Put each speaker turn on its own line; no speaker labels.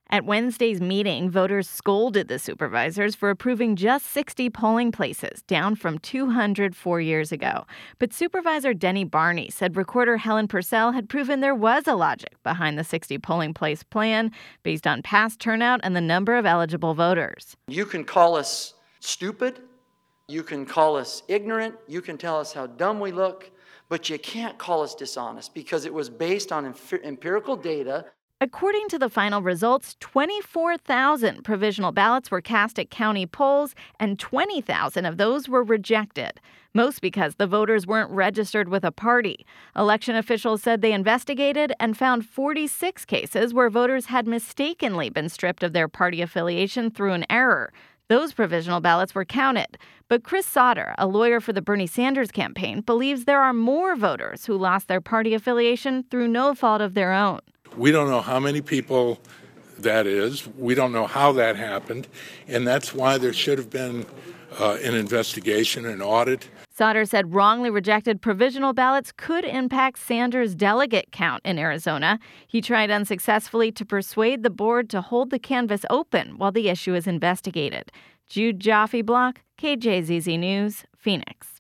At Wednesday's meeting, voters scolded the supervisors for approving just 60 polling places, down from 200 4 years ago. But Supervisor Denny Barney said Recorder Helen Purcell had proven there was a logic behind the 60 polling place plan based on past turnout and the number of eligible voters.
You can call us stupid, you can call us ignorant, you can tell us how dumb we look, but you can't call us dishonest because it was based on empirical data.
According to the final results, 24,000 provisional ballots were cast at county polls, and 20,000 of those were rejected, most because the voters weren't registered with a party. Election officials said they investigated and found 46 cases where voters had mistakenly been stripped of their party affiliation through an error. Those provisional ballots were counted. But Chris Sauter, a lawyer for the Bernie Sanders campaign, believes there are more voters who lost their party affiliation through no fault of their own.
We don't know how many people that is. We don't know how that happened. And that's why there should have been an investigation, an audit.
Sauter said wrongly rejected provisional ballots could impact Sanders' delegate count in Arizona. He tried unsuccessfully to persuade the board to hold the canvass open while the issue is investigated. Jude Jaffe Block, KJZZ News, Phoenix.